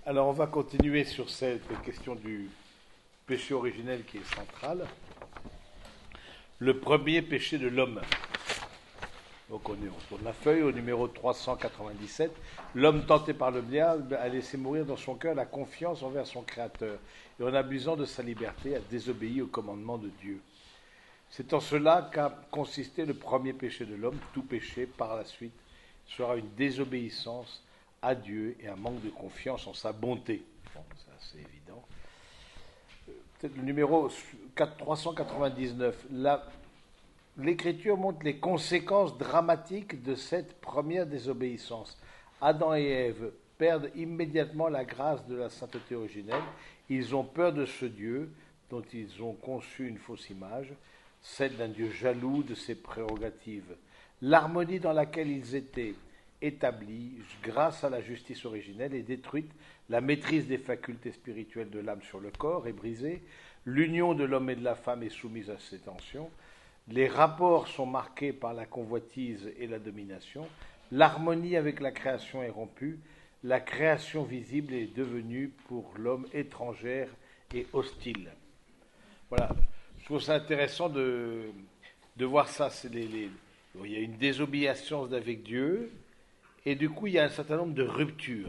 Alors, on va continuer sur cette question du péché originel qui est centrale. Le premier péché de l'homme. Donc, on tourne la feuille au numéro 397. L'homme tenté par le diable a laissé mourir dans son cœur la confiance envers son Créateur et en abusant de sa liberté a désobéi au commandement de Dieu. C'est en cela qu'a consisté le premier péché de l'homme. Tout péché, par la suite, sera une désobéissance à Dieu et un manque de confiance en sa bonté. Bon, ça c'est évident. Peut-être le numéro 399. L'Écriture montre les conséquences dramatiques de cette première désobéissance. Adam et Ève perdent immédiatement la grâce de la sainteté originelle. Ils ont peur de ce Dieu dont ils ont conçu une fausse image, celle d'un Dieu jaloux de ses prérogatives. L'harmonie dans laquelle ils étaient établie grâce à la justice originelle est détruite, la maîtrise des facultés spirituelles de l'âme sur le corps est brisée, l'union de l'homme et de la femme est soumise à ces tensions, les rapports sont marqués par la convoitise et la domination, l'harmonie avec la création est rompue, la création visible est devenue pour l'homme étrangère et hostile. Voilà, je trouve ça intéressant de voir ça. Il y a une désobéissance avec Dieu, et du coup, il y a un certain nombre de ruptures.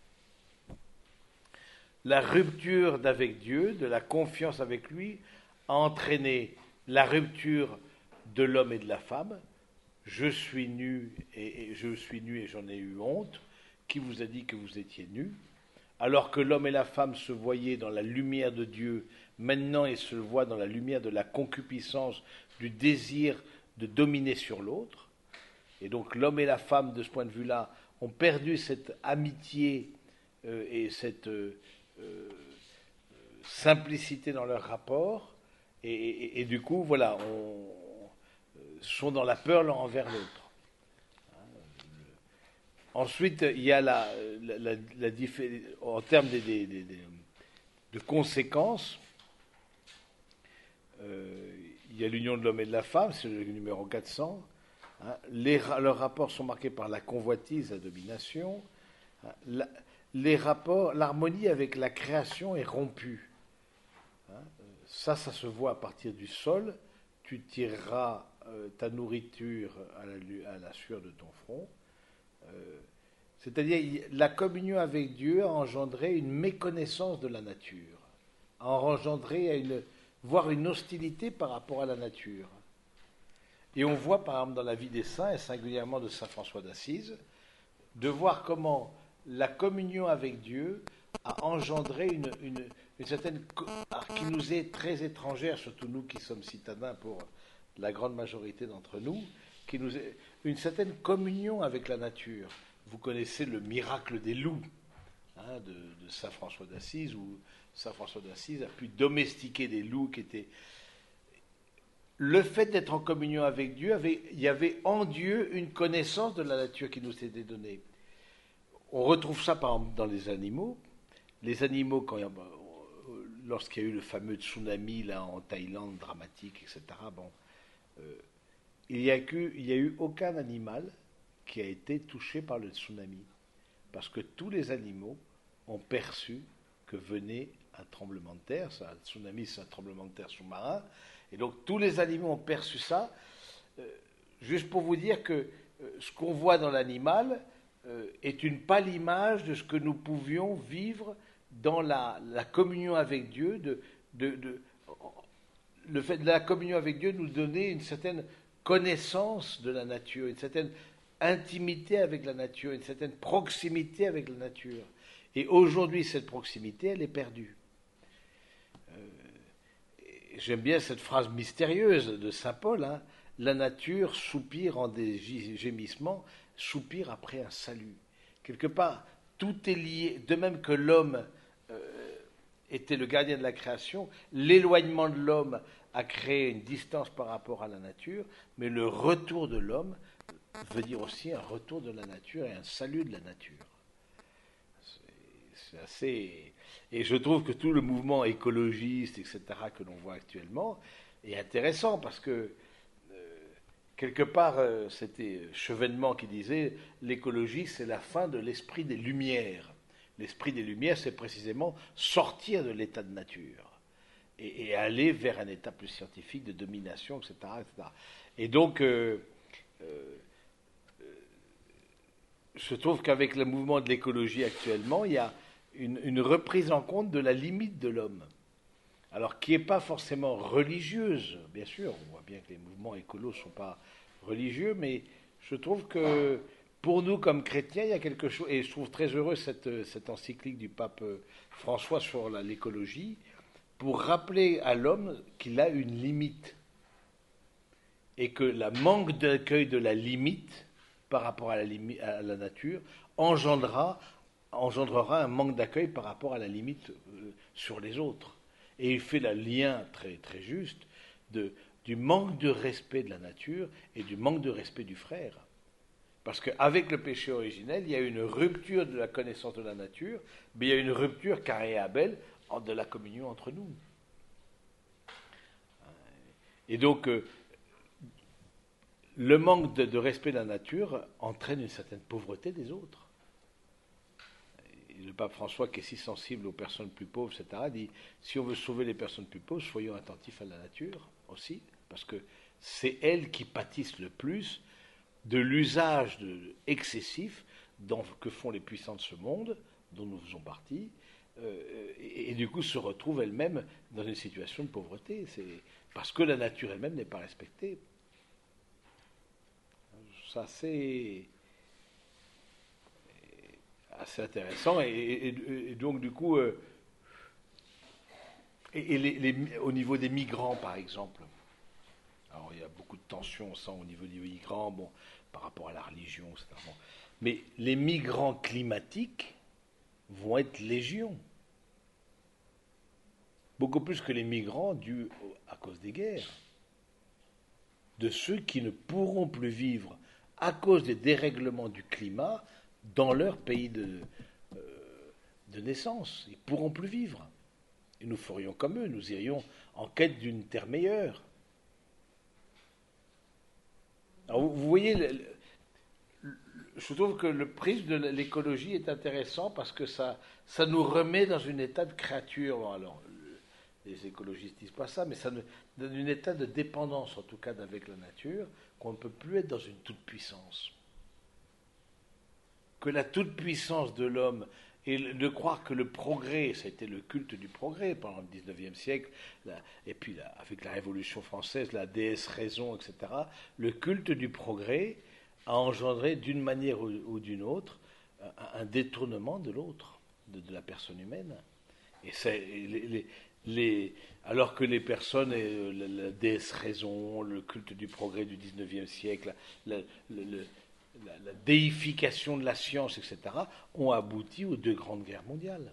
La rupture d'avec Dieu, de la confiance avec lui, a entraîné la rupture de l'homme et de la femme. Je suis nu et j'en ai eu honte. Qui vous a dit que vous étiez nus? Alors que l'homme et la femme se voyaient dans la lumière de Dieu, maintenant ils se voient dans la lumière de la concupiscence, du désir de dominer sur l'autre. Et donc l'homme et la femme, de ce point de vue-là, ont perdu cette amitié et cette simplicité dans leur rapport. Et du coup, voilà, sont dans la peur l'un envers l'autre. Ensuite, il y a en termes de conséquences, il y a l'union de l'homme et de la femme, c'est le numéro 400. Leurs rapports sont marqués par la convoitise, la domination. L'harmonie avec la création est rompue. Ça se voit à partir du sol. Tu tireras ta nourriture à la sueur de ton front. C'est-à-dire, la communion avec Dieu a engendré une méconnaissance de la nature, a engendré voire une hostilité par rapport à la nature. Et on voit, par exemple, dans la vie des saints, et singulièrement de saint François d'Assise, de voir comment la communion avec Dieu a engendré une certaine, qui nous est très étrangère, surtout nous qui sommes citadins pour la grande majorité d'entre nous, une certaine communion avec la nature. Vous connaissez le miracle des loups de saint François d'Assise, où saint François d'Assise a pu domestiquer des loups qui étaient... Le fait d'être en communion avec Dieu, il y avait en Dieu une connaissance de la nature qui nous était donnée. On retrouve ça par exemple dans les animaux. Les animaux, lorsqu'il y a eu le fameux tsunami là en Thaïlande, dramatique, etc., il n'y a eu aucun animal qui a été touché par le tsunami. Parce que tous les animaux ont perçu que venait un tremblement de terre. Un tsunami, c'est un tremblement de terre sous-marin. Et donc tous les animaux ont perçu ça, juste pour vous dire que ce qu'on voit dans l'animal est une pâle image de ce que nous pouvions vivre dans la communion avec Dieu. Le fait de la communion avec Dieu nous donnait une certaine connaissance de la nature, une certaine intimité avec la nature, une certaine proximité avec la nature. Et aujourd'hui, cette proximité, elle est perdue. J'aime bien cette phrase mystérieuse de saint Paul, la nature soupire en des gémissements, soupire après un salut. Quelque part, tout est lié, de même que l'homme était le gardien de la création, l'éloignement de l'homme a créé une distance par rapport à la nature, mais le retour de l'homme veut dire aussi un retour de la nature et un salut de la nature. C'est assez... Et je trouve que tout le mouvement écologiste, etc., que l'on voit actuellement, est intéressant parce que, quelque part, c'était Chevènement qui disait l'écologie, c'est la fin de l'esprit des Lumières. L'esprit des Lumières, c'est précisément sortir de l'état de nature et aller vers un état plus scientifique de domination, etc. etc. Et donc, je trouve qu'avec le mouvement de l'écologie actuellement, il y a une reprise en compte de la limite de l'homme. Alors, qui n'est pas forcément religieuse, bien sûr, on voit bien que les mouvements écolos ne sont pas religieux, mais je trouve que pour nous, comme chrétiens, il y a quelque chose, et je trouve très heureux cette encyclique du pape François sur l'écologie, pour rappeler à l'homme qu'il a une limite, et que le manque d'accueil de la limite par rapport à la nature engendrera un manque d'accueil par rapport à la limite sur les autres. Et il fait le lien très, très juste du manque de respect de la nature et du manque de respect du frère. Parce qu'avec le péché originel, il y a une rupture de la connaissance de la nature, mais il y a une rupture, Caïn et Abel, de la communion entre nous. Et donc, le manque de respect de la nature entraîne une certaine pauvreté des autres. Et le pape François, qui est si sensible aux personnes plus pauvres, etc., dit, si on veut sauver les personnes plus pauvres, soyons attentifs à la nature aussi, parce que c'est elles qui pâtissent le plus de l'usage excessif que font les puissants de ce monde, dont nous faisons partie, et du coup se retrouvent elles-mêmes dans une situation de pauvreté. C'est parce que la nature elle-même n'est pas respectée. Ça, c'est assez intéressant. Et donc, du coup, au niveau des migrants, par exemple, alors il y a beaucoup de tensions ça, au niveau des migrants, bon, par rapport à la religion, etc. Bon. Mais les migrants climatiques vont être légion. Beaucoup plus que les migrants dus à cause des guerres. De ceux qui ne pourront plus vivre à cause des dérèglements du climat dans leur pays de naissance. Ils ne pourront plus vivre. Et nous ferions comme eux, nous irions en quête d'une terre meilleure. Alors vous voyez, je trouve que le prisme de l'écologie est intéressant parce que ça nous remet dans un état de créature. Bon, alors, les écologistes disent pas ça, mais ça nous donne un état de dépendance, en tout cas, avec la nature, qu'on ne peut plus être dans une toute-puissance. Que la toute-puissance de l'homme, et de croire que le progrès, ça a été le culte du progrès pendant le XIXe siècle, et puis avec la Révolution française, la déesse raison, etc., le culte du progrès a engendré d'une manière ou d'une autre un détournement de l'autre, de la personne humaine. Et c'est alors que les personnes, la déesse raison, le culte du progrès du XIXe siècle, la déification de la science, etc., ont abouti aux 2 grandes guerres mondiales.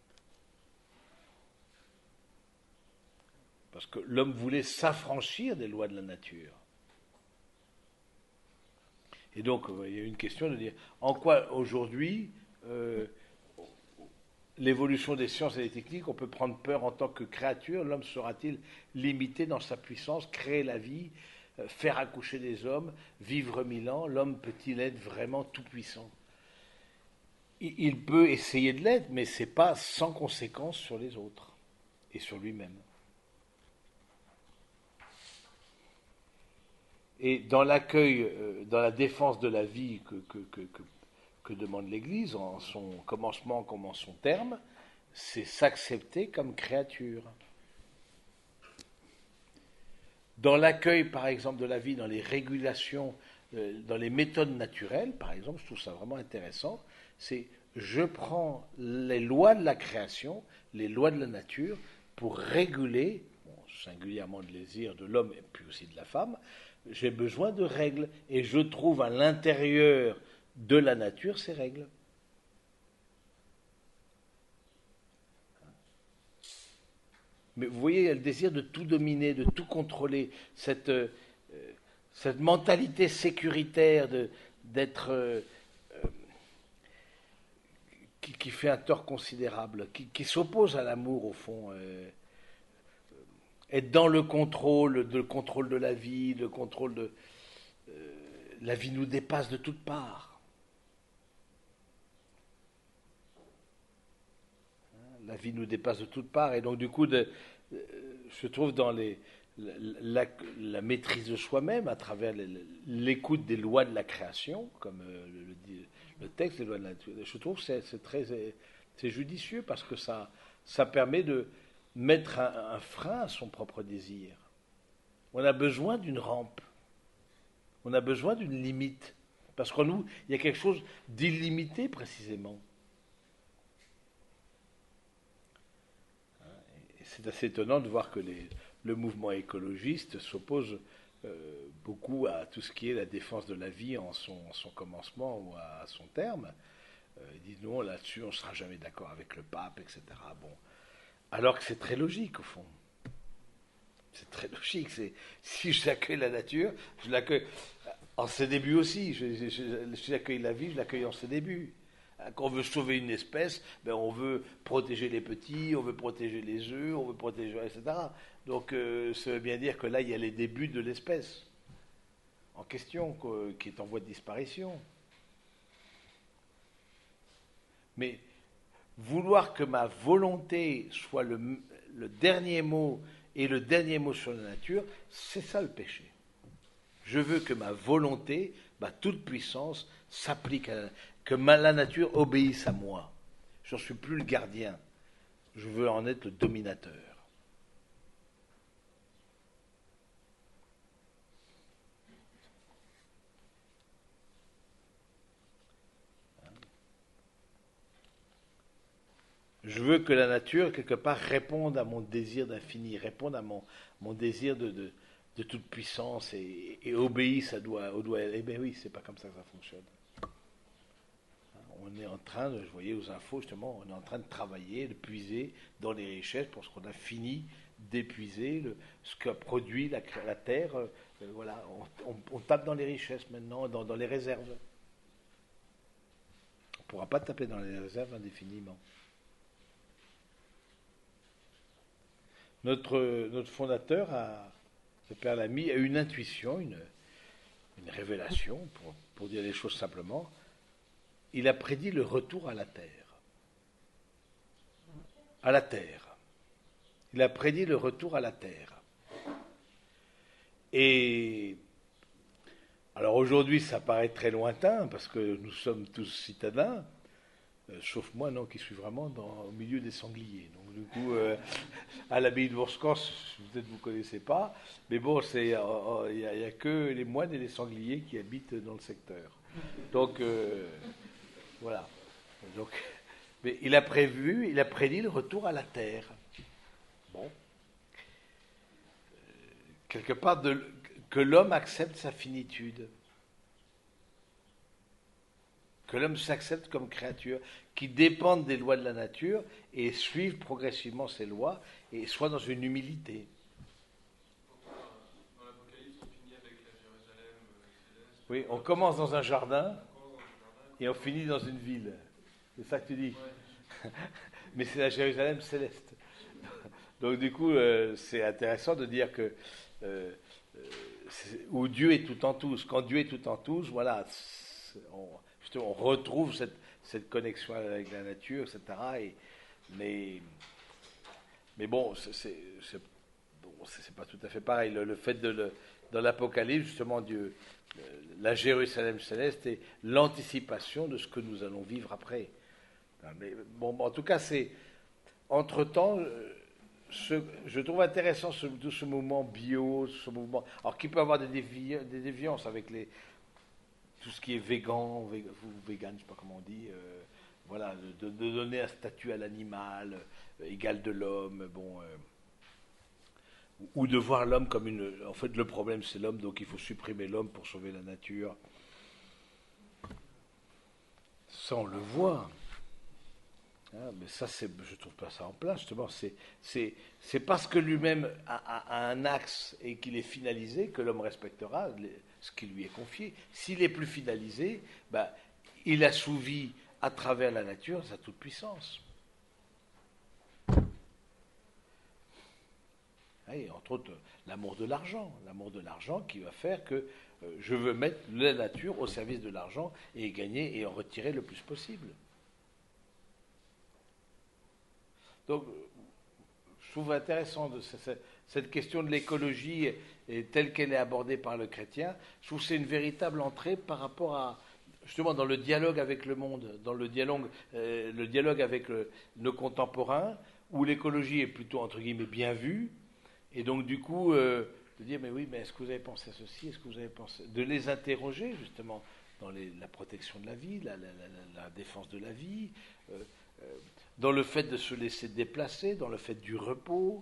Parce que l'homme voulait s'affranchir des lois de la nature. Et donc, il y a une question de dire, en quoi aujourd'hui, l'évolution des sciences et des techniques, on peut prendre peur en tant que créature, l'homme sera-t-il limité dans sa puissance, créer la vie, faire accoucher des hommes, vivre 1000 ans, l'homme peut-il être vraiment tout-puissant? Il peut essayer de l'être, mais ce n'est pas sans conséquence sur les autres et sur lui-même. Et dans l'accueil, dans la défense de la vie que demande l'Église, en son commencement comme en son terme, c'est s'accepter comme créature. Dans l'accueil, par exemple, de la vie, dans les régulations, dans les méthodes naturelles, par exemple, je trouve ça vraiment intéressant, c'est je prends les lois de la création, les lois de la nature, pour réguler, singulièrement le désir de l'homme et puis aussi de la femme, j'ai besoin de règles, et je trouve à l'intérieur de la nature ces règles. Mais vous voyez, il y a le désir de tout dominer, de tout contrôler, cette mentalité sécuritaire d'être qui fait un tort considérable, qui s'oppose à l'amour au fond. Être dans le contrôle de la vie, le contrôle de... la vie nous dépasse de toutes parts. vie nous dépasse de toutes parts. Et donc, du coup, je trouve dans la maîtrise de soi-même, à travers l'écoute des lois de la création, comme le dit le texte des lois de la nature, je trouve que c'est judicieux parce que ça permet de mettre un frein à son propre désir. On a besoin d'une rampe. On a besoin d'une limite. Parce qu'en nous, il y a quelque chose d'illimité précisément. Et c'est assez étonnant de voir que le mouvement écologiste s'oppose beaucoup à tout ce qui est la défense de la vie en son commencement ou à son terme. Ils disent non, là-dessus, on ne sera jamais d'accord avec le pape, etc. Bon. Alors que c'est très logique, au fond. C'est très logique. Si j'accueille la nature, je l'accueille en ses débuts aussi. Si j'accueille la vie, je l'accueille en ses débuts. Quand on veut sauver une espèce, ben on veut protéger les petits, on veut protéger les œufs, on veut protéger, etc. Donc ça veut bien dire que là, il y a les débuts de l'espèce en question, qui est en voie de disparition. Mais vouloir que ma volonté soit le dernier mot et le dernier mot sur la nature, c'est ça le péché. Je veux que ma volonté, ma toute puissance, s'applique que la nature obéisse à moi. Je ne suis plus le gardien. Je veux en être le dominateur. Je veux que la nature, quelque part, réponde à mon désir d'infini, réponde à mon désir de toute puissance et obéisse au doigt. Eh bien oui, c'est pas comme ça que ça fonctionne. On est en train, je voyais aux infos justement, on est en train de travailler, de puiser dans les richesses pour ce qu'on a fini d'épuiser, ce qu'a produit la terre. Voilà, on tape dans les richesses maintenant, dans les réserves. On ne pourra pas taper dans les réserves indéfiniment. Notre fondateur, le Père Lamy, a une intuition, une révélation, pour dire les choses simplement. Il a prédit le retour à la terre. À la terre. Il a prédit le retour à la terre. Et alors aujourd'hui, ça paraît très lointain parce que nous sommes tous citadins, sauf moi, non, qui suis vraiment au milieu des sangliers. Donc du coup, à l'abbaye de Vorscans, peut-être vous ne connaissez pas, mais bon, il n'y a que les moines et les sangliers qui habitent dans le secteur. Donc voilà. Donc, mais il a prédit le retour à la terre. Bon. Quelque part, que l'homme accepte sa finitude. Que l'homme s'accepte comme créature, qui dépende des lois de la nature et suive progressivement ces lois et soit dans une humilité. Dans l'Apocalypse, on finit avec la Jérusalem céleste. Oui, on commence dans un jardin et on finit dans une ville. C'est ça que tu dis. Ouais. Mais c'est la Jérusalem céleste. Donc du coup, c'est intéressant de dire que où Dieu est tout en tous. Quand Dieu est tout en tous, voilà, on retrouve cette connexion avec la nature, etc. Mais bon, c'est pas tout à fait pareil. Le fait dans l'Apocalypse, justement, Dieu, la Jérusalem céleste est l'anticipation de ce que nous allons vivre après. Mais bon, en tout cas, c'est entre-temps, je trouve intéressant tout ce mouvement bio, ce mouvement, alors qui peut avoir des déviances avec tout ce qui est végan, ou vegan, je ne sais pas comment on dit, voilà, de donner un statut à l'animal égal de l'homme, bon, ou de voir l'homme comme en fait, le problème c'est l'homme, donc il faut supprimer l'homme pour sauver la nature. Ça, on le voit. Ah, mais ça, je trouve pas ça en place, justement. C'est parce que lui-même a un axe et qu'il est finalisé que l'homme respectera ce qui lui est confié. S'il est plus finalisé, ben, il assouvit à travers la nature sa toute-puissance. Et entre autres, l'amour de l'argent qui va faire que je veux mettre la nature au service de l'argent et gagner et en retirer le plus possible. Donc, je trouve intéressant cette question de l'écologie et telle qu'elle est abordée par le chrétien. Je trouve que c'est une véritable entrée par rapport à, justement, dans le dialogue avec le monde, dans le dialogue avec nos contemporains, où l'écologie est plutôt, entre guillemets, bien vue. Et donc, du coup, de dire, mais oui, mais est-ce que vous avez pensé à ceci? Est-ce que vous avez pensé... De les interroger, justement, dans la protection de la vie, la défense de la vie, dans le fait de se laisser déplacer, dans le fait du repos,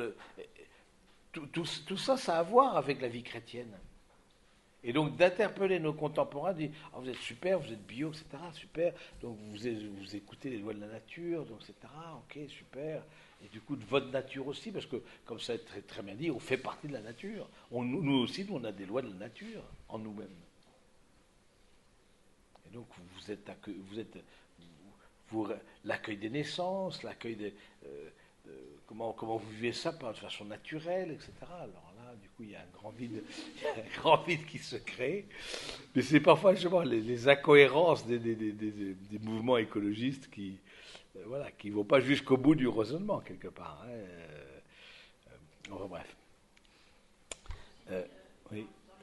tout ça, ça a à voir avec la vie chrétienne. Et donc d'interpeller nos contemporains, de dire ah, vous êtes super, vous êtes bio, etc. Super. Donc vous écoutez les lois de la nature, donc etc. Ok, super. Et du coup de votre nature aussi, parce que comme ça est très, très bien dit, on fait partie de la nature. Nous aussi, on a des lois de la nature en nous-mêmes. Et donc l'accueil des naissances, l'accueil des comment vous vivez ça de façon naturelle, etc. Alors là, du coup, il y a un grand vide qui se crée. Mais c'est parfois justement les incohérences des mouvements écologistes qui qui vont pas jusqu'au bout du raisonnement quelque part. Hein. Enfin, bref. Oui.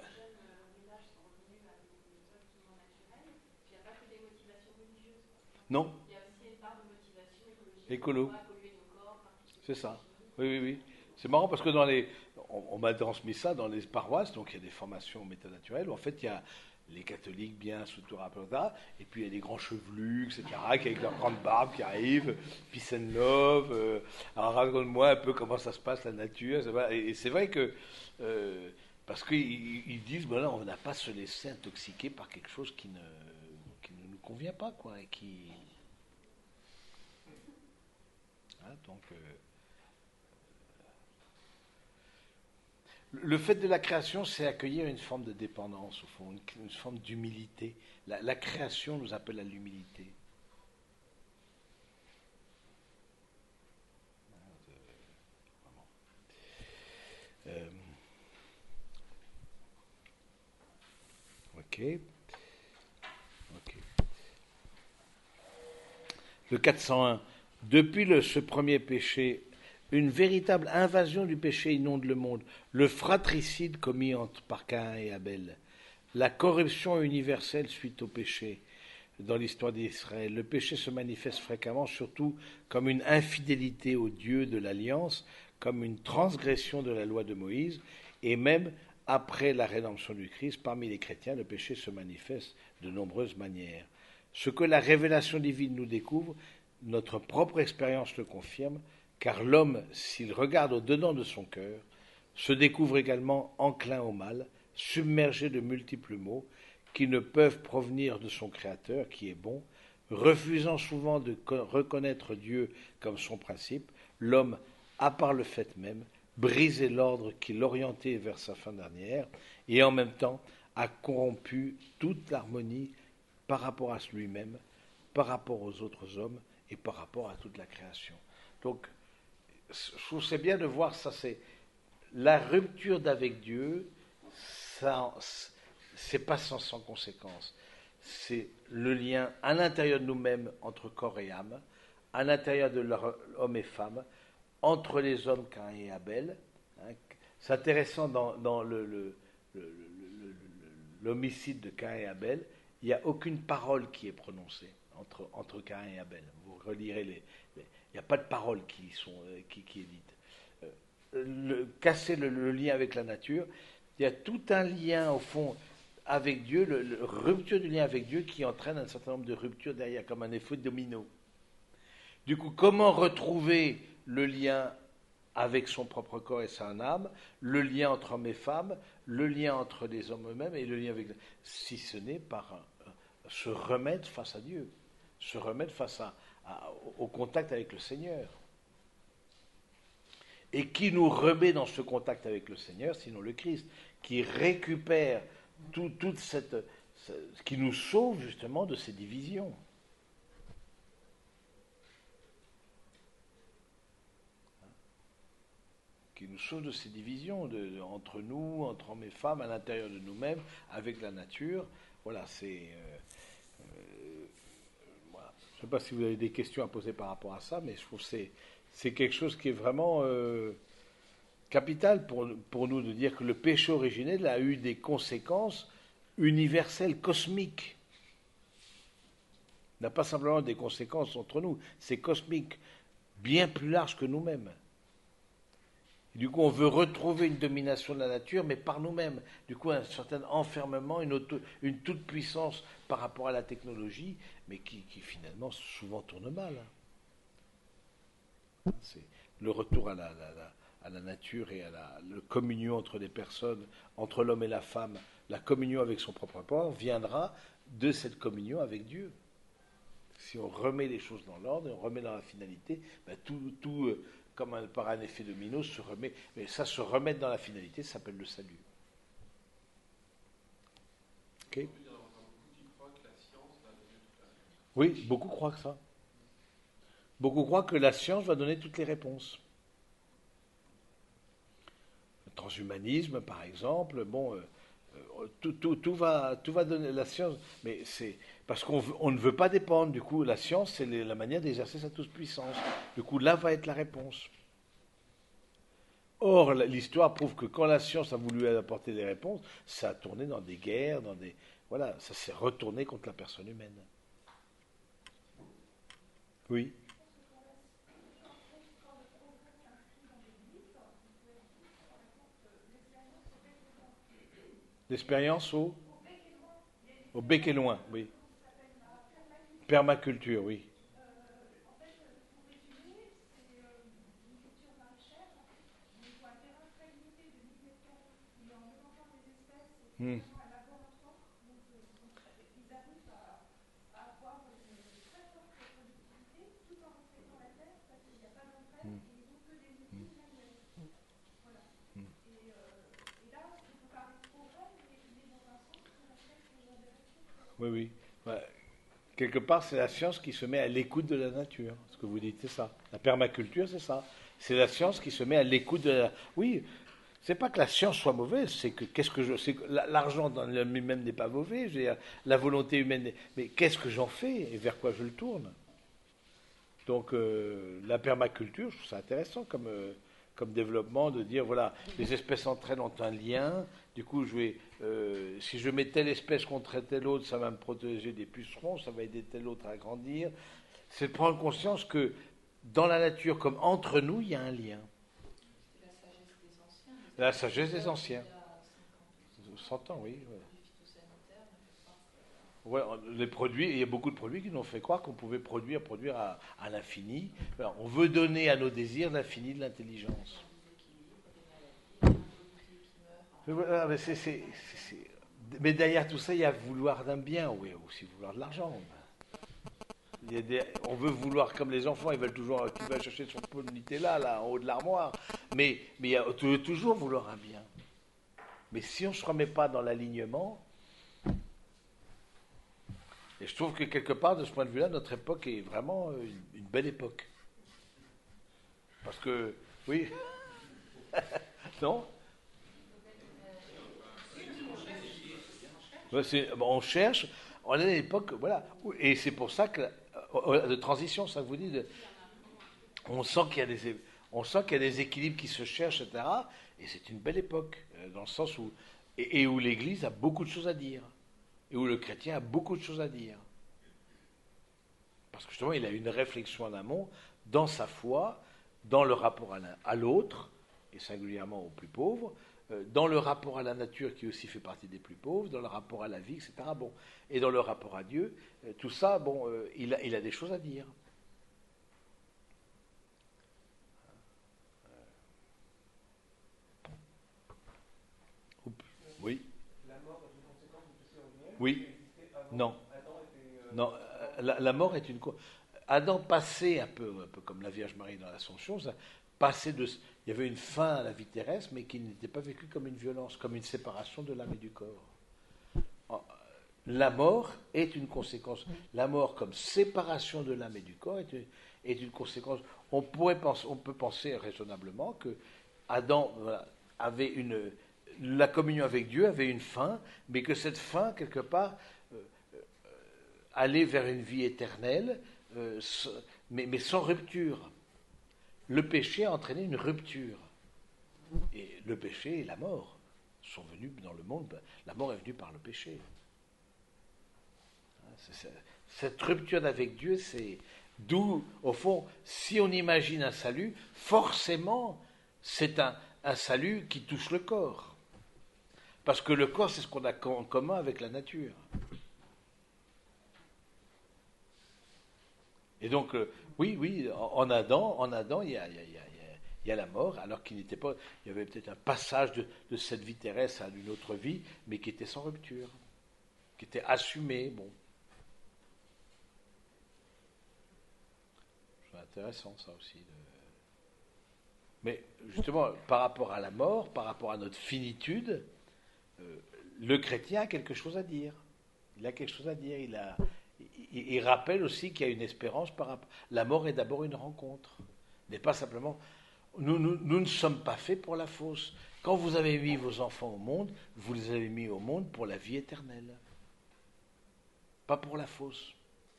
Non. Écolo. C'est ça. Oui, oui, oui. C'est marrant parce que on m'a transmis ça dans les paroisses, donc il y a des formations en méthode naturelle, où en fait il y a les catholiques bien sous tout rapport, et puis il y a des grands chevelus, etc., qui avec leur grande barbe qui arrivent, peace and love, alors raconte-moi un peu comment ça se passe la nature, et c'est vrai que, parce qu'ils disent, ben là, on n'a pas à se laisser intoxiquer par quelque chose qui ne nous convient pas, quoi, et qui... Hein, donc... Le fait de la création, c'est accueillir une forme de dépendance, au fond, une forme d'humilité. La création nous appelle à l'humilité. Ok. Le 401. Depuis ce premier péché, une véritable invasion du péché inonde le monde. Le fratricide commis par Caïn et Abel. La corruption universelle suite au péché dans l'histoire d'Israël. Le péché se manifeste fréquemment, surtout comme une infidélité au Dieu de l'Alliance, comme une transgression de la loi de Moïse, et même après la rédemption du Christ, parmi les chrétiens, le péché se manifeste de nombreuses manières. Ce que la révélation divine nous découvre, notre propre expérience le confirme, car l'homme, s'il regarde au-dedans de son cœur, se découvre également enclin au mal, submergé de multiples maux qui ne peuvent provenir de son Créateur, qui est bon, refusant souvent de reconnaître Dieu comme son principe, l'homme, à part le fait même, brisé l'ordre qui l'orientait vers sa fin dernière, et en même temps a corrompu toute l'harmonie par rapport à lui-même, par rapport aux autres hommes et par rapport à toute la création. Donc, je trouve c'est bien de voir ça, c'est la rupture d'avec Dieu, ça, c'est pas sans conséquence. C'est le lien à l'intérieur de nous-mêmes entre corps et âme, à l'intérieur de l'homme et femme, entre les hommes Caïn et Abel. Hein. C'est intéressant dans l'homicide de Caïn et Abel, il n'y a aucune parole qui est prononcée entre Caïn et Abel. Vous relirez il n'y a pas de parole qui est dite. Casser le lien avec la nature, il y a tout un lien au fond avec Dieu, la rupture du lien avec Dieu qui entraîne un certain nombre de ruptures derrière, comme un effet domino. Du coup, comment retrouver le lien avec son propre corps et son âme, le lien entre hommes et femmes, le lien entre les hommes eux-mêmes et le lien avec... Si ce n'est par se remettre face à Dieu, se remettre face au contact avec le Seigneur. Et qui nous remet dans ce contact avec le Seigneur, sinon le Christ, qui récupère toute qui nous sauve justement de ces divisions. Qui nous sauve de ces divisions entre nous, entre hommes et femmes, à l'intérieur de nous-mêmes, avec la nature. Voilà, c'est... voilà. Je ne sais pas si vous avez des questions à poser par rapport à ça, mais je trouve que c'est quelque chose qui est vraiment capital pour nous de dire que le péché originel a eu des conséquences universelles, cosmiques. N'a pas simplement des conséquences entre nous, c'est cosmique, bien plus large que nous-mêmes. Du coup, on veut retrouver une domination de la nature, mais par nous-mêmes. Du coup, un certain enfermement, une toute-puissance par rapport à la technologie, mais qui finalement souvent tourne mal. C'est le retour à la nature et à la communion entre les personnes, entre l'homme et la femme, la communion avec son propre corps, viendra de cette communion avec Dieu. Si on remet les choses dans l'ordre, on remet dans la finalité, ben tout comme par un effet domino, se remet. Mais ça, se remettre dans la finalité, ça s'appelle le salut. Ok. Oui, beaucoup croient que ça. Beaucoup croient que la science va donner toutes les réponses. Le transhumanisme, par exemple, bon, tout va donner la science, mais c'est parce qu'on ne veut pas dépendre. Du coup, la science, c'est la manière d'exercer sa toute-puissance. Du coup, là va être la réponse. Or, l'histoire prouve que quand la science a voulu apporter des réponses, ça a tourné dans des guerres, voilà, ça s'est retourné contre la personne humaine. Oui. L'expérience au bec et loin, oui. Permaculture, oui. Hmm. Oui, oui. Ouais. Quelque part, c'est la science qui se met à l'écoute de la nature. Ce que vous dites, c'est ça. La permaculture, c'est ça. C'est la science qui se met à l'écoute de la. Oui, c'est pas que la science soit mauvaise, c'est que l'argent dans lui-même n'est pas mauvais. La volonté humaine, mais qu'est-ce que j'en fais et vers quoi je le tourne. Donc la permaculture, je trouve ça intéressant comme développement de dire voilà, les espèces entre elles ont un lien. Du coup, si je mets telle espèce contre telle autre, ça va me protéger des pucerons, ça va aider telle autre à grandir. C'est de prendre conscience que dans la nature, comme entre nous, il y a un lien. La sagesse des anciens. 100 ans, oui. Ouais, les produits, il y a beaucoup de produits qui nous ont fait croire qu'on pouvait produire à l'infini. Alors, on veut donner à nos désirs l'infini de l'intelligence. Mais derrière tout ça, il y a vouloir d'un bien, oui, aussi vouloir de l'argent. On veut vouloir, comme les enfants, ils veulent toujours, qui va chercher son pot de Nutella là, en haut de l'armoire. Mais il y a toujours vouloir un bien. Mais si on ne se remet pas dans l'alignement, et je trouve que quelque part, de ce point de vue-là, notre époque est vraiment une belle époque. Parce que, oui, non on cherche, on est à l'époque, voilà. Et c'est pour ça que, de transition, ça vous dit, on sent qu'il y a des équilibres qui se cherchent, etc. Et c'est une belle époque, dans le sens où, et où l'Église a beaucoup de choses à dire. Et où le chrétien a beaucoup de choses à dire. Parce que justement, il a une réflexion en amont dans sa foi, dans le rapport à l'autre, et singulièrement aux plus pauvres, dans le rapport à la nature qui aussi fait partie des plus pauvres, dans le rapport à la vie, etc. Bon, et dans le rapport à Dieu, tout ça, bon, il a des choses à dire. Oui. La mort est une conséquence du péché originel. Oui. Non. Adam était, Non. La mort est une. Adam passait un peu comme la Vierge Marie dans l'Ascension, il y avait une fin à la vie terrestre, mais qui n'était pas vécue comme une violence, comme une séparation de l'âme et du corps. La mort est une conséquence. La mort comme séparation de l'âme et du corps est une conséquence. On peut penser raisonnablement que Adam avait la communion avec Dieu avait une fin, mais que cette fin, quelque part, allait vers une vie éternelle, mais sans rupture. le péché a entraîné une rupture. Et le péché et la mort sont venus dans le monde. La mort est venue par le péché. Cette rupture avec Dieu, c'est d'où, au fond, si on imagine un salut, forcément, c'est un salut qui touche le corps. Parce que le corps, c'est ce qu'on a en commun avec la nature. Et donc, oui, en Adam, il y a la mort, alors qu'il n'était pas. Il y avait peut-être un passage de cette vie terrestre à une autre vie, mais qui était sans rupture, qui était assumé. Bon. C'est intéressant, ça aussi. Mais justement, par rapport à la mort, par rapport à notre finitude, le chrétien a quelque chose à dire. Il a quelque chose à dire. Il rappelle aussi qu'il y a une espérance par rapport. La mort est d'abord une rencontre. N'est pas simplement. Nous ne sommes pas faits pour la fausse. Quand vous avez mis vos enfants au monde, vous les avez mis au monde pour la vie éternelle. Pas pour la fausse.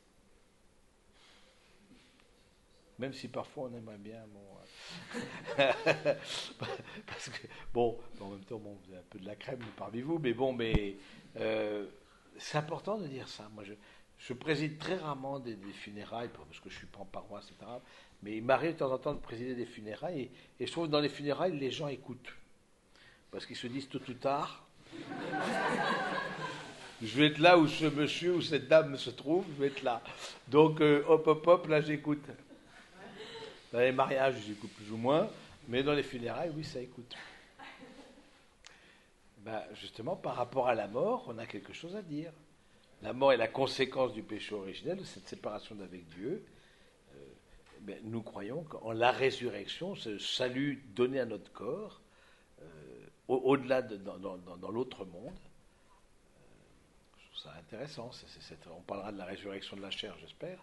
Même si parfois on aimerait bien. Parce que, bon, en même temps, vous avez un peu de la crème parmi vous, mais c'est important de dire ça. Moi, je préside très rarement des funérailles, parce que je ne suis pas en paroisse, etc. Mais il m'arrive de temps en temps de présider des funérailles, et je trouve que dans les funérailles, les gens écoutent. Parce qu'ils se disent tôt ou tard, je vais être là où ce monsieur ou cette dame se trouve, je vais être là. Donc, hop, là, j'écoute. Dans les mariages, j'écoute plus ou moins, mais dans les funérailles, oui, ça écoute. Justement, par rapport à la mort, on a quelque chose à dire. La mort est la conséquence du péché originel, de cette séparation d'avec Dieu. Nous croyons qu'en la résurrection, ce salut donné à notre corps, au-delà dans l'autre monde, je trouve ça intéressant. On parlera de la résurrection de la chair, j'espère,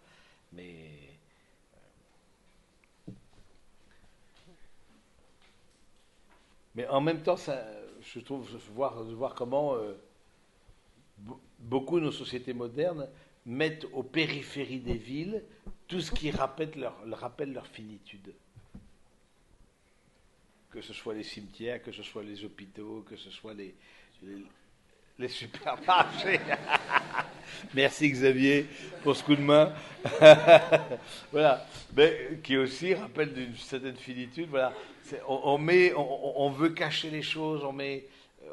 mais en même temps, je trouve voir comment beaucoup de nos sociétés modernes mettent aux périphéries des villes tout ce qui rappelle leur finitude. Que ce soit les cimetières, que ce soit les hôpitaux, que ce soit les supermarchés. Merci Xavier pour ce coup de main. Voilà. Mais qui aussi rappelle d'une certaine finitude. Voilà. On veut cacher les choses, on met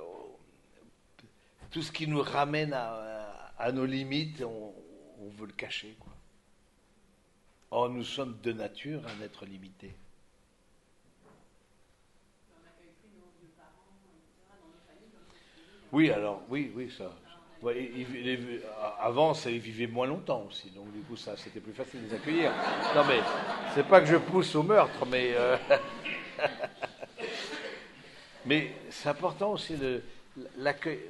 tout ce qui nous ramène à nos limites, on veut le cacher, quoi. Or, nous sommes de nature un être limité. Oui, alors, oui, ça. Ouais, avant, ils vivaient moins longtemps aussi, donc du coup, ça, c'était plus facile de les accueillir. Non, mais c'est pas que je pousse au meurtre, mais mais c'est important aussi l'accueil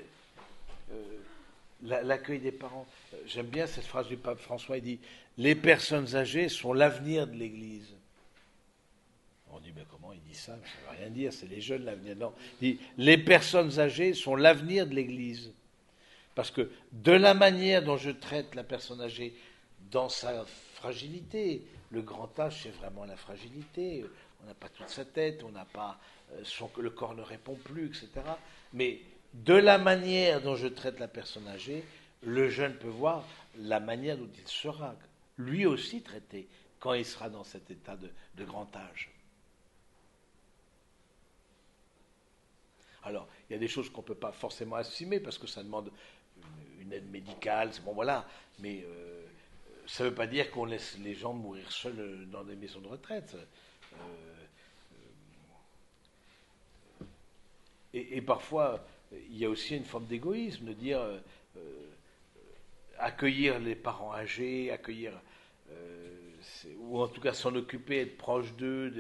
des parents. J'aime bien cette phrase du pape François. Il dit: les personnes âgées sont l'avenir de l'Église. On dit: mais comment il dit ça? Ça ne veut rien dire, c'est les jeunes l'avenir. Non, il dit: les personnes âgées sont l'avenir de l'Église. Parce que de la manière dont je traite la personne âgée dans sa fragilité, le grand âge, c'est vraiment la fragilité. On n'a pas toute sa tête, on n'a pas le corps ne répond plus, etc. Mais de la manière dont je traite la personne âgée, le jeune peut voir la manière dont il sera lui aussi traité quand il sera dans cet état de grand âge. Alors, il y a des choses qu'on ne peut pas forcément assumer parce que ça demande une aide médicale, c'est bon, voilà, mais ça ne veut pas dire qu'on laisse les gens mourir seuls dans des maisons de retraite. Et parfois, il y a aussi une forme d'égoïsme, de dire accueillir les parents âgés, ou en tout cas s'en occuper, être proche d'eux,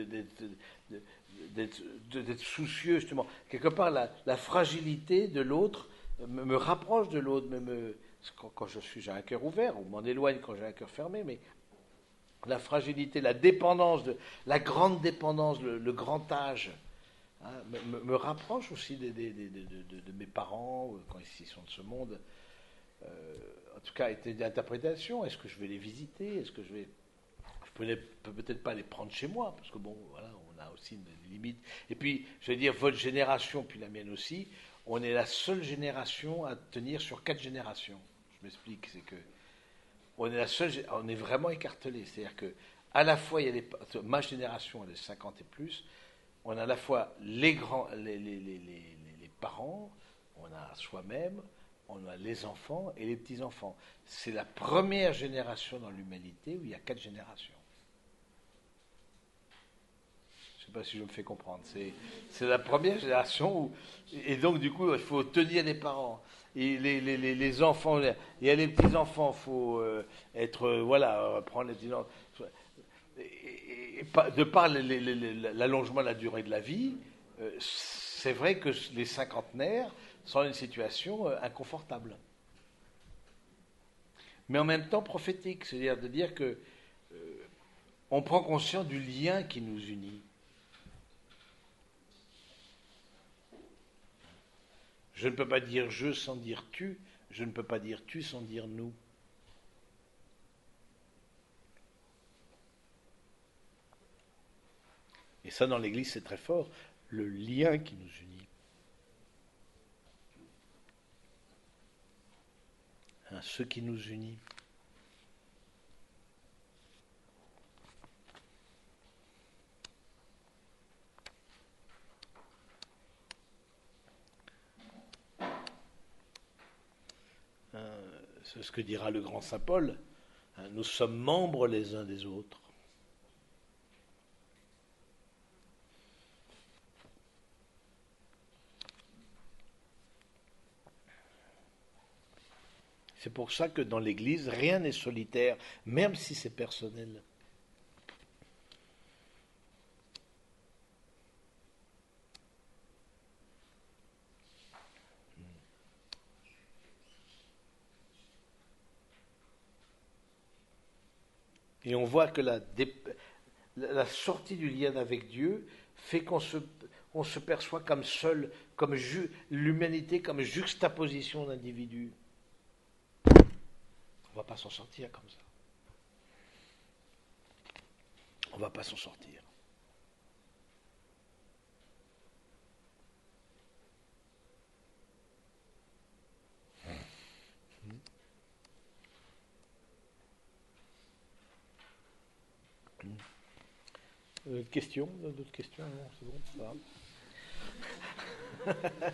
d'être soucieux, justement. Quelque part, la fragilité de l'autre me rapproche de l'autre, quand j'ai un cœur ouvert, ou m'en éloigne quand j'ai un cœur fermé, mais la fragilité, la dépendance, la grande dépendance, le grand âge, hein, me rapproche aussi de mes parents, quand ils sont de ce monde. En tout cas, était d'interprétation. Est-ce que je vais les visiter? Je peux peut-être pas les prendre chez moi, parce que bon, voilà, on a aussi une limite. Et puis, je veux dire, votre génération, puis la mienne aussi, on est la seule génération à tenir sur 4 générations. Je m'explique, c'est que on est la seule, on est vraiment écartelé. C'est-à-dire que à la fois, il y a ma génération, elle est 50 et plus, on a à la fois les grands, les parents, on a soi-même, on a les enfants et les petits-enfants. C'est la première génération dans l'humanité où il y a 4 générations. Je ne sais pas si je me fais comprendre. C'est la première génération où, et donc du coup, il faut tenir les parents. Et les enfants, il y a les petits-enfants, il faut prendre les petits-enfants. De par l'allongement de la durée de la vie, c'est vrai que les cinquantenaires sont dans une situation inconfortable. Mais en même temps prophétique, c'est-à-dire de dire que on prend conscience du lien qui nous unit. Je ne peux pas dire je sans dire tu, je ne peux pas dire tu sans dire nous. Et ça, dans l'Église, c'est très fort, le lien qui nous unit. Hein, ce qui nous unit. C'est ce que dira le grand saint Paul. Hein, nous sommes membres les uns des autres. C'est pour ça que dans l'Église, rien n'est solitaire, même si c'est personnel. Et on voit que la sortie du lien avec Dieu fait qu'on se perçoit comme seul, comme l'humanité comme juxtaposition d'individus. On ne va pas s'en sortir comme ça. On ne va pas s'en sortir. Questions? D'autres questions? Non, c'est bon, ça va.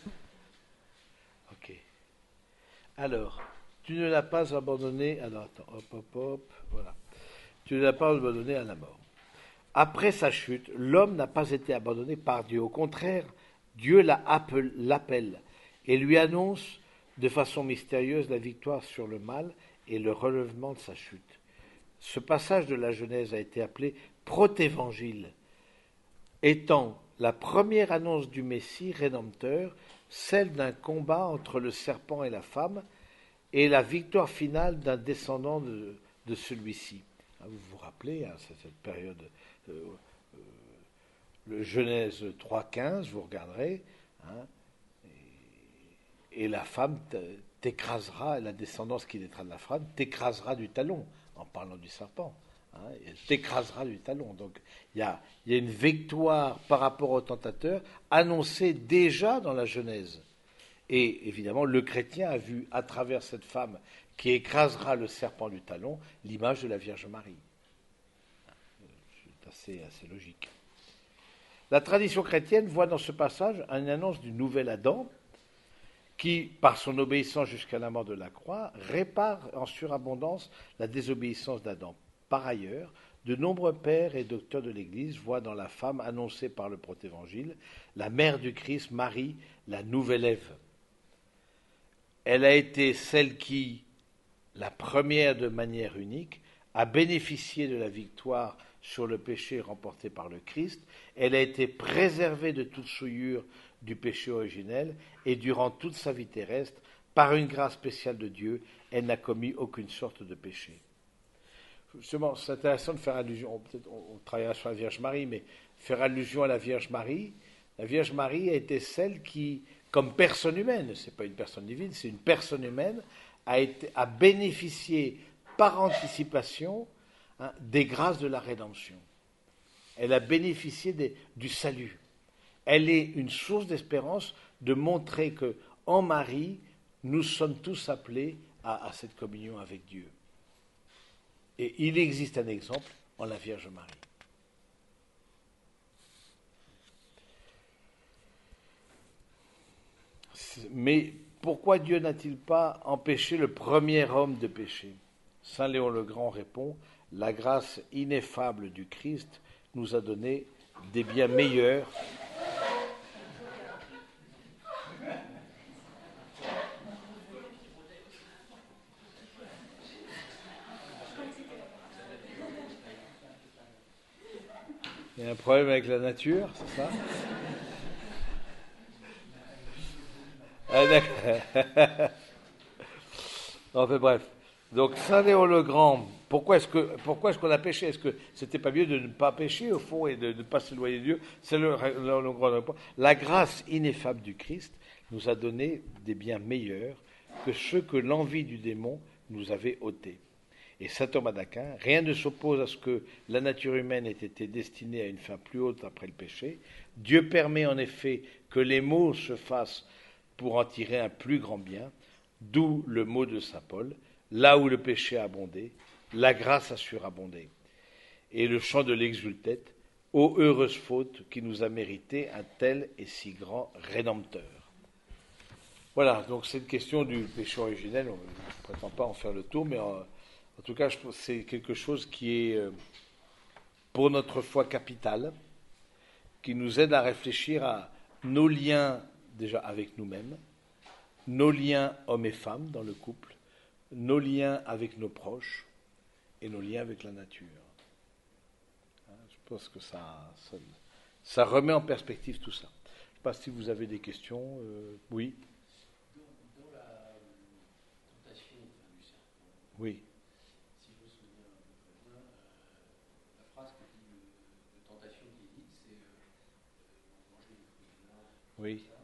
Ok. Alors, tu ne l'as pas abandonné. Alors, attends, hop, voilà. Tu ne l'as pas abandonné à la mort. Après sa chute, l'homme n'a pas été abandonné par Dieu. Au contraire, Dieu l'appelle et lui annonce de façon mystérieuse la victoire sur le mal et le relèvement de sa chute. Ce passage de la Genèse a été appelé protévangile, étant la première annonce du Messie rédempteur, celle d'un combat entre le serpent et la femme, et la victoire finale d'un descendant de celui-ci. Vous vous rappelez, c'est cette période, le Genèse 3,15, vous regarderez, et la femme t'écrasera, la descendance qui naîtra de la femme, t'écrasera du talon, en parlant du serpent. Elle t'écrasera du talon. Donc il y a une victoire par rapport au tentateur annoncée déjà dans la Genèse. Et évidemment, le chrétien a vu à travers cette femme qui écrasera le serpent du talon l'image de la Vierge Marie. C'est assez logique. La tradition chrétienne voit dans ce passage une annonce du nouvel Adam qui, par son obéissance jusqu'à la mort de la croix, répare en surabondance la désobéissance d'Adam. Par ailleurs, de nombreux pères et docteurs de l'Église voient dans la femme annoncée par le protévangile la mère du Christ, Marie, la nouvelle Ève. Elle a été celle qui, la première de manière unique, a bénéficié de la victoire sur le péché remporté par le Christ. Elle a été préservée de toute souillure du péché originel et durant toute sa vie terrestre, par une grâce spéciale de Dieu, elle n'a commis aucune sorte de péché. Justement, c'est intéressant de faire allusion, peut-être on travaillera sur la Vierge Marie, mais faire allusion à la Vierge Marie a été celle qui, comme personne humaine, c'est pas une personne divine, c'est une personne humaine, a bénéficié par anticipation hein, des grâces de la rédemption. Elle a bénéficié du salut. Elle est une source d'espérance de montrer que en Marie, nous sommes tous appelés à cette communion avec Dieu. Et il existe un exemple en la Vierge Marie. Mais pourquoi Dieu n'a-t-il pas empêché le premier homme de pécher? Saint Léon le Grand répond, la grâce ineffable du Christ nous a donné des biens meilleurs. Il y a un problème avec la nature, c'est ça? Ah, d'accord. Enfin bref. Donc Saint Léon le Grand, pourquoi est-ce qu'on a péché? Est-ce que c'était pas mieux de ne pas pécher au fond et de ne pas s'éloigner de Dieu? C'est le grand point. La grâce ineffable du Christ nous a donné des biens meilleurs que ceux que l'envie du démon nous avait ôtés. Et saint Thomas d'Aquin, rien ne s'oppose à ce que la nature humaine ait été destinée à une fin plus haute après le péché. Dieu permet en effet que les maux se fassent pour en tirer un plus grand bien, d'où le mot de saint Paul, là où le péché a abondé, la grâce a surabondé. Et le chant de l'exultète, ô heureuse faute qui nous a mérité un tel et si grand Rédempteur. Voilà, donc c'est une question du péché originel, on ne prétend pas en faire le tour, mais en tout cas, c'est quelque chose qui est, pour notre foi, capital, qui nous aide à réfléchir à nos liens déjà avec nous-mêmes, nos liens hommes et femmes dans le couple, nos liens avec nos proches et nos liens avec la nature. Je pense que ça remet en perspective tout ça. Je ne sais pas si vous avez des questions. Oui. Dans la tentation du serpent, Oui. si je me souviens à peu près bien, la phrase que dit de tentation qui est dite, c'est manger des fruits de l'arbre, Oui. ça,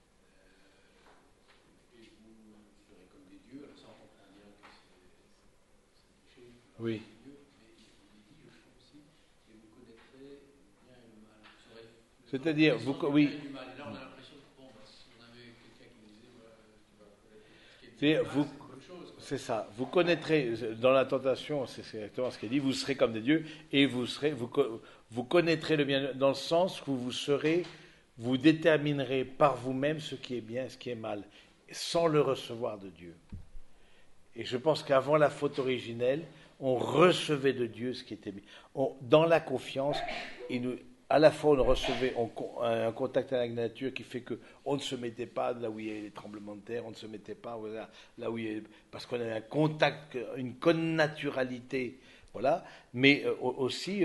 et vous serez comme des dieux. Alors ça, on comprend bien que c'est péché, Oui. Dieu, mais il est dit, je crois aussi, et vous connaîtrez le bien et le mal. Vous saurez C'est-à-dire, oui. bien et du mal. Et là, on a l'impression que bon, si on avait quelqu'un qui nous disait, voilà, tu vas connaître ce qui est bien et le mal, c'est autre chose. C'est ça. Vous connaîtrez, dans la tentation, c'est exactement ce qu'il dit, vous serez comme des dieux et vous connaîtrez le bien, dans le sens où vous déterminerez par vous-même ce qui est bien et ce qui est mal, sans le recevoir de Dieu. Et je pense qu'avant la faute originelle, on recevait de Dieu ce qui était bien. Dans la confiance, à la fois on recevait un contact avec la nature qui fait qu'on ne se mettait pas là où il y a les tremblements de terre, on ne se mettait pas là où il y a, parce qu'on avait un contact, une connaturalité, voilà, mais aussi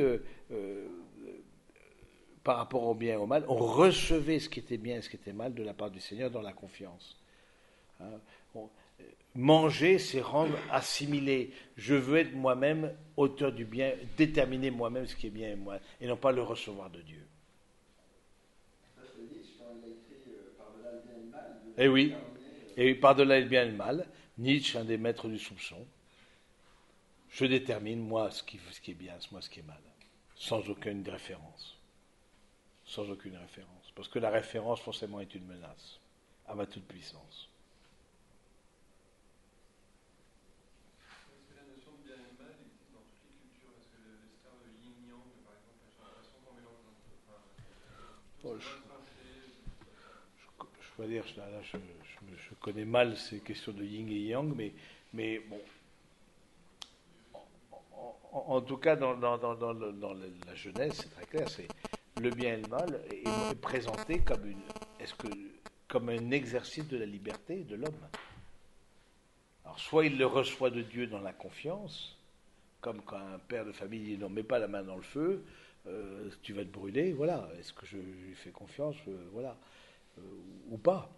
par rapport au bien et au mal, on recevait ce qui était bien et ce qui était mal de la part du Seigneur dans la confiance. Hein, manger, c'est rendre, assimiler. Je veux être moi-même auteur du bien, déterminer moi-même ce qui est bien et moi, et non pas le recevoir de Dieu. Ça, c'est Nietzsche quand il a écrit Par-delà le bien et le mal. Et oui, et par-delà le bien et le mal, Nietzsche, un des maîtres du soupçon, je détermine moi ce qui est bien, moi ce qui est mal, sans aucune référence. Sans aucune référence. Parce que la référence, forcément, est une menace à ma toute-puissance. Est-ce que la notion de bien et de mal existe dans toutes les cultures? Est-ce que les termes de yin-yang, par exemple, j'ai l'impression qu'on mélange un peu. Je dois dire, là, je connais mal ces questions de yin et yang, mais bon. En tout cas, dans la Genèse, c'est très clair, c'est le bien et le mal est présenté comme un exercice de la liberté de l'homme. Alors, soit il le reçoit de Dieu dans la confiance, comme quand un père de famille dit non, mets pas la main dans le feu, tu vas te brûler, voilà. Est-ce que je lui fais confiance, voilà, ou pas.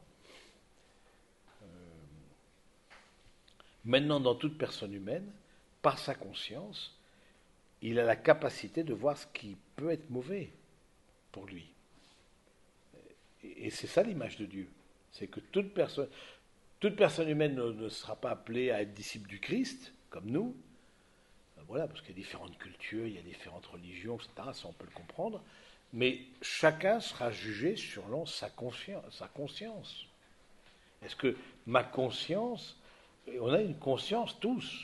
Maintenant, dans toute personne humaine, par sa conscience, il a la capacité de voir ce qui peut être mauvais pour lui. Et c'est ça l'image de Dieu. C'est que toute personne humaine ne sera pas appelée à être disciple du Christ, comme nous. voilà, parce qu'il y a différentes cultures, il y a différentes religions, etc. Ça, on peut le comprendre. Mais chacun sera jugé selon sa conscience. Est-ce que ma conscience, on a une conscience tous.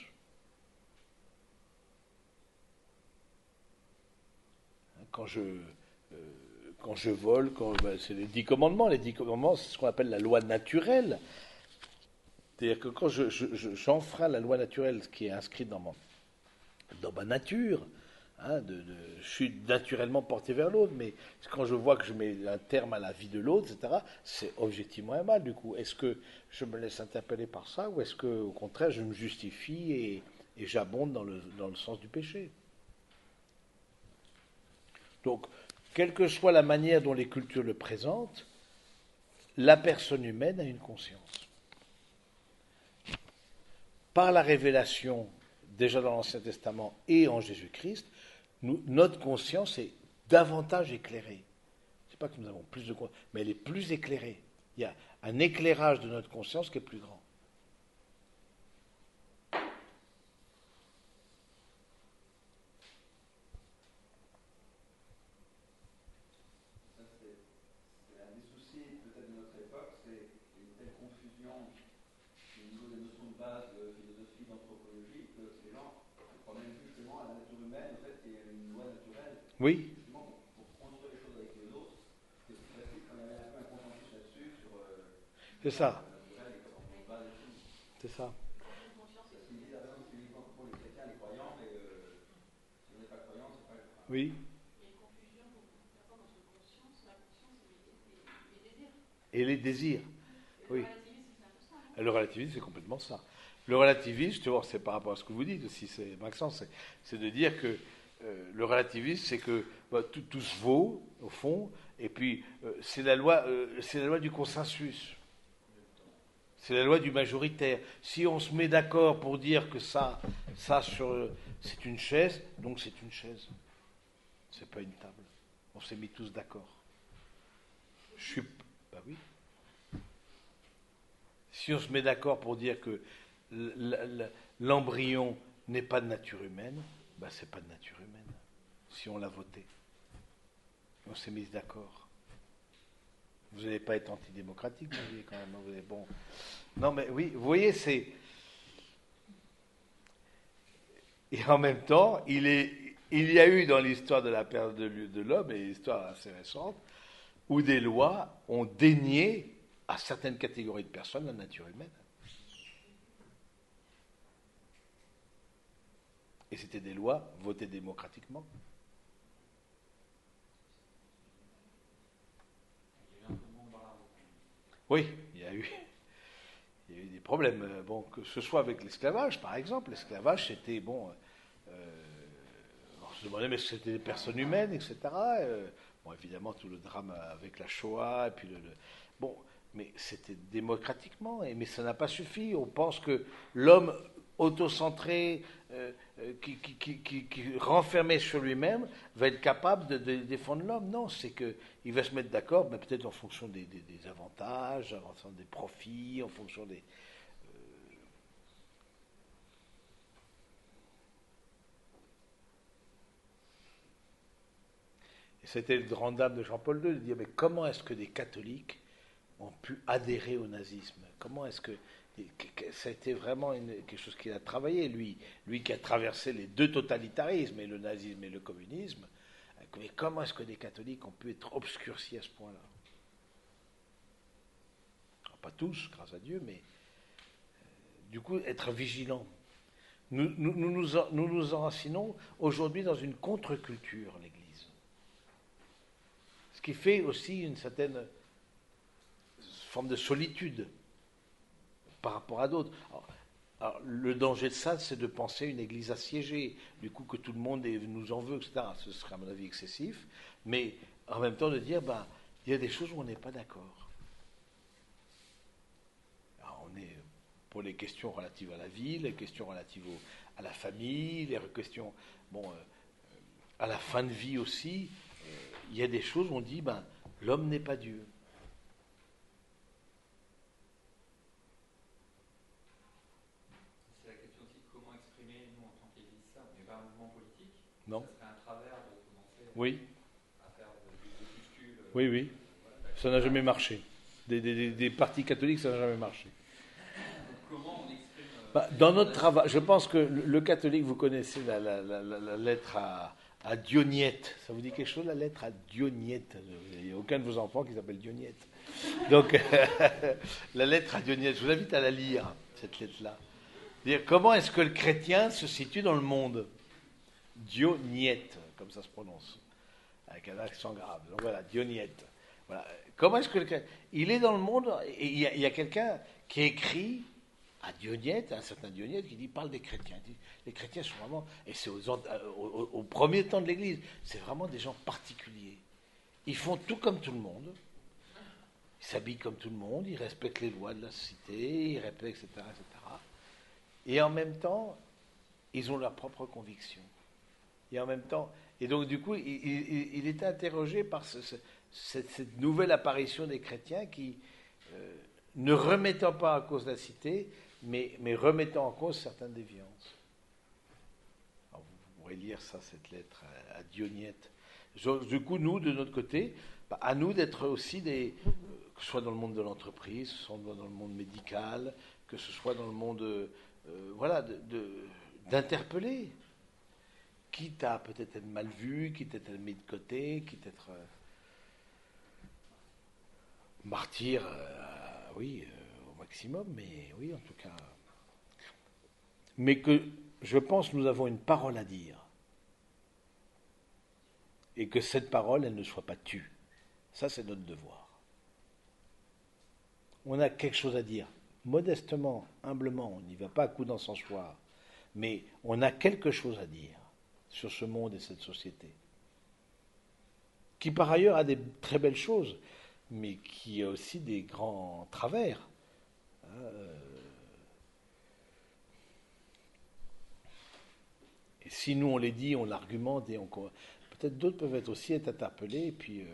Quand je vole, c'est les 10 commandements. Les 10 commandements, c'est ce qu'on appelle la loi naturelle. C'est-à-dire que quand j'enfreins la loi naturelle, ce qui est inscrit dans ma nature, hein, je suis naturellement porté vers l'autre, mais quand je vois que je mets un terme à la vie de l'autre, etc., c'est objectivement un mal, du coup. Est-ce que je me laisse interpeller par ça, ou est-ce que, au contraire, je me justifie et j'abonde dans le sens du péché? Donc, quelle que soit la manière dont les cultures le présentent, la personne humaine a une conscience. Par la révélation, déjà dans l'Ancien Testament et en Jésus-Christ, notre conscience est davantage éclairée. Ce n'est pas que nous avons plus de conscience, mais elle est plus éclairée. Il y a un éclairage de notre conscience qui est plus grand. C'est un des soucis peut-être de notre époque, c'est une telle confusion au niveau des notions de base de philosophie, d'anthropologie, que les gens croient même plus justement à la nature humaine, en fait, qui est une loi naturelle. Oui. Justement, pour construire les choses avec les autres, c'est plus facile quand il y avait un peu un consensus là-dessus sur C'est ça. la naturelle et comment on base les choses. C'est ça. Parce qu'ils disent, par exemple, uniquement pour les chrétiens, les croyants, mais si on n'est pas croyant, c'est pas grave. Oui. Et les désirs. Oui. Le relativisme, c'est complètement ça. Le relativisme, tu vois, c'est par rapport à ce que vous dites aussi, c'est Maxence, c'est de dire que le relativisme, c'est que tout se vaut, au fond, et puis c'est la loi du consensus. C'est la loi du majoritaire. Si on se met d'accord pour dire que ça c'est une chaise, donc c'est une chaise. C'est pas une table. On s'est mis tous d'accord. Bah oui. Si on se met d'accord pour dire que l'embryon n'est pas de nature humaine, bah c'est pas de nature humaine. Si on l'a voté. On s'est mis d'accord. Vous n'allez pas être antidémocratique, vous voyez, quand même. Vous allez, bon. Non, mais oui, vous voyez, c'est. Et en même temps, il y a eu dans l'histoire de la perte de l'homme, et l'histoire assez récente, où des lois ont dénié à certaines catégories de personnes la nature humaine. Et c'était des lois votées démocratiquement. Oui, il y a eu des problèmes. Bon, que ce soit avec l'esclavage, par exemple. L'esclavage, c'était, bon, on se demandait, mais c'était des personnes humaines, etc. Bon, évidemment, tout le drame avec la Shoah, et puis bon, mais c'était démocratiquement, mais ça n'a pas suffi. On pense que l'homme autocentré, qui renfermé sur lui-même, va être capable de défendre l'homme. Non, c'est qu'il va se mettre d'accord, mais peut-être en fonction des avantages, en fonction des profits, en fonction des... Et c'était le grand dame de Jean-Paul II de dire, mais comment est-ce que des catholiques ont pu adhérer au nazisme? Comment est-ce que... Ça a été vraiment quelque chose qu'il a travaillé, lui qui a traversé les deux totalitarismes, et le nazisme et le communisme. Mais comment est-ce que des catholiques ont pu être obscurcis à ce point-là? Pas tous, grâce à Dieu, mais du coup, être vigilants. Nous nous enracinons aujourd'hui dans une contre-culture, l'Église. Ce qui fait aussi une certaine forme de solitude par rapport à d'autres. Alors, le danger de ça, c'est de penser une église assiégée, du coup que tout le monde nous en veut, etc. Ce serait à mon avis excessif, mais en même temps de dire, il y a des choses où on n'est pas d'accord. Alors, on est pour les questions relatives à la vie, les questions relatives à la famille, les questions, à la fin de vie aussi. Il y a des choses où on dit, l'homme n'est pas Dieu. C'est la question aussi de comment exprimer, nous, en tant qu'Église, ça. On n'est pas Non? Ça serait un travers de commencer Oui, à faire des groupuscules. oui, oui. Ça n'a jamais marché. Des partis catholiques, ça n'a jamais marché. Comment on exprime Dans notre travail, je pense que le catholique, vous connaissez la lettre à Dionyette. Ça vous dit quelque chose, la lettre à Dionyette? Il n'y a aucun de vos enfants qui s'appelle Dionyette. Donc, la lettre à Dionyette, je vous invite à la lire, cette lettre-là. Dire comment est-ce que le chrétien se situe dans le monde? Dionyette, comme ça se prononce, avec un accent grave. Donc voilà, Dionyette. Voilà. Comment est-ce que le chrétien... Il est dans le monde, et il y a quelqu'un qui écrit à Dionyette, un certain Dionyette, qui parle des chrétiens. Il dit, les chrétiens sont vraiment, et c'est au premier temps de l'Église, c'est vraiment des gens particuliers. Ils font tout comme tout le monde. Ils s'habillent comme tout le monde, ils respectent les lois de la cité, ils respectent, etc., etc. Et en même temps, ils ont leurs propres convictions. Et en même temps, et donc du coup, il était interrogé par cette nouvelle apparition des chrétiens qui, ne remettant pas en cause la cité, mais remettant en cause certaines déviances. Alors, vous pourrez lire ça, cette lettre à Dionyette. Du coup, nous, de notre côté, à nous d'être aussi que ce soit dans le monde de l'entreprise, que ce soit dans le monde médical, que ce soit dans le monde, voilà, d'interpeller. Quitte à peut-être être mal vu, quitte à être mis de côté, quitte à être martyr, oui, au maximum, mais oui, en tout cas. Mais que, je pense, nous avons une parole à dire. Et que cette parole, elle ne soit pas tue. Ça, c'est notre devoir. On a quelque chose à dire. Modestement, humblement, on n'y va pas à coups d'encensoir. Mais on a quelque chose à dire sur ce monde et cette société. Qui, par ailleurs, a des très belles choses, mais qui a aussi des grands travers. Et si nous, on les dit, on l'argumente, et peut-être d'autres peuvent aussi être interpellés, et puis,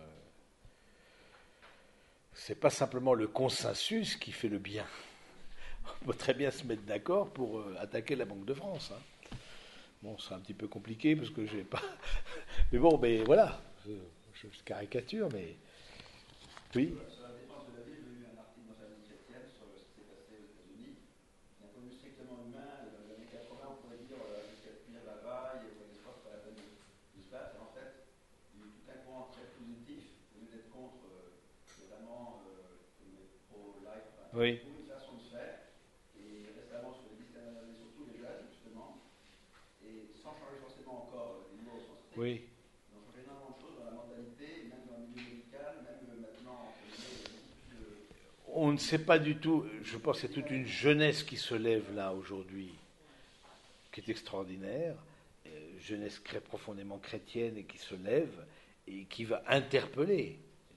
c'est pas simplement le consensus qui fait le bien. On peut très bien se mettre d'accord pour attaquer la Banque de France. Hein. Bon, c'est un petit peu compliqué parce que j'ai pas. Mais bon, mais voilà, je caricature, mais oui. Sur la défense de la vie, j'ai lu un article dans la vie chrétienne sur ce qui s'est passé aux États-Unis. D'un point de vue strictement humain, dans les années 80, on pourrait dire jusqu'à punir la vaille, et on espoir pas la peine de se battre. Et en fait, il y a eu tout un courant très positif, au lieu d'être contre, notamment pro-life, Oui. une façon de se faire. Et récemment, sur les 10 dernières années, surtout les jeunes, justement, et sans changer forcément encore les mots au sens strict. Oui. Ils ont changé énormément de choses dans la mentalité, même dans le milieu médical, même maintenant, on ne sait pas du tout, je pense que c'est toute une jeunesse qui se lève là aujourd'hui, qui est extraordinaire, jeunesse profondément chrétienne et qui se lève et qui va interpeller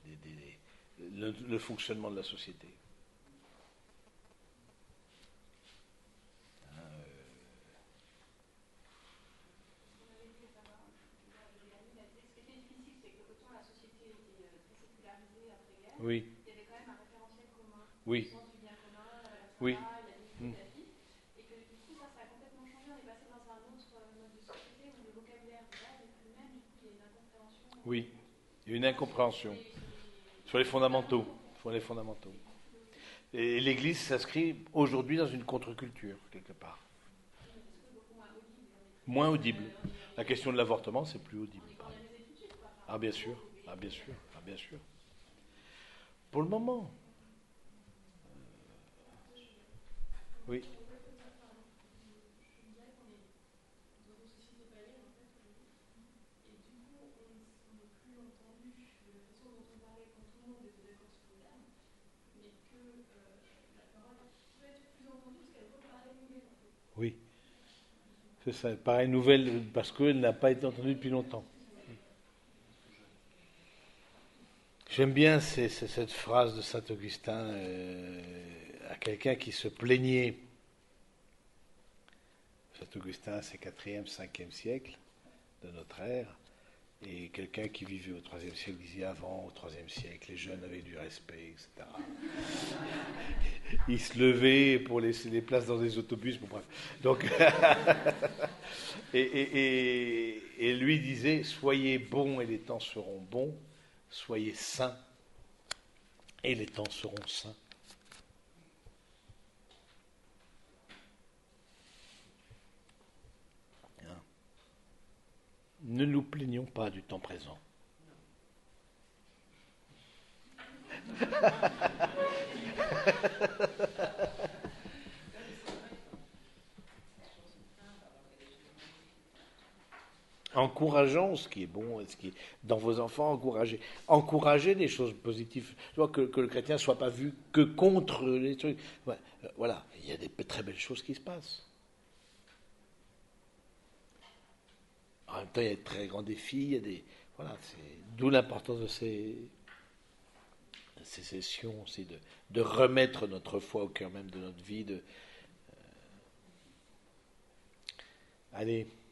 le fonctionnement de la société. Oui. Il y avait quand même un référentiel commun, Oui. le sens du bien commun, la Oui. la dignité de la vie, et que du coup ça a complètement changé, on est passé dans un autre mode de société où le vocabulaire de base n'est plus le même, du coup il y a une incompréhension. Oui, il y a une incompréhension sur les fondamentaux. Et l'Église s'inscrit aujourd'hui dans une contre-culture, quelque part. Moins audible. La question de l'avortement, c'est plus audible. Ah bien sûr, ah bien sûr, ah bien sûr. Pour le moment. Oui. Oui. C'est ça, pareil, nouvelle, parce qu'elle n'a pas été entendue depuis longtemps. J'aime bien cette phrase de saint Augustin à quelqu'un qui se plaignait. Saint Augustin, c'est 4e, 5e siècle de notre ère. Et quelqu'un qui vivait au 3e siècle disait avant, au 3e siècle, les jeunes avaient du respect, etc. Ils se levaient pour laisser des places dans des autobus, bon bref. Donc, et Et lui disait, soyez bons et les temps seront bons, soyez saints et les temps seront saints. Hein? Ne nous plaignons pas du temps présent. Encourageons ce qui est bon, ce qui est dans vos enfants, encouragez des choses positives. Tu vois, que le chrétien ne soit pas vu que contre les trucs. Ouais, voilà, il y a des très belles choses qui se passent. En même temps, il y a de très grands défis, il y a des. Voilà, d'où l'importance de ces sessions, c'est de remettre notre foi au cœur même de notre vie. Allez.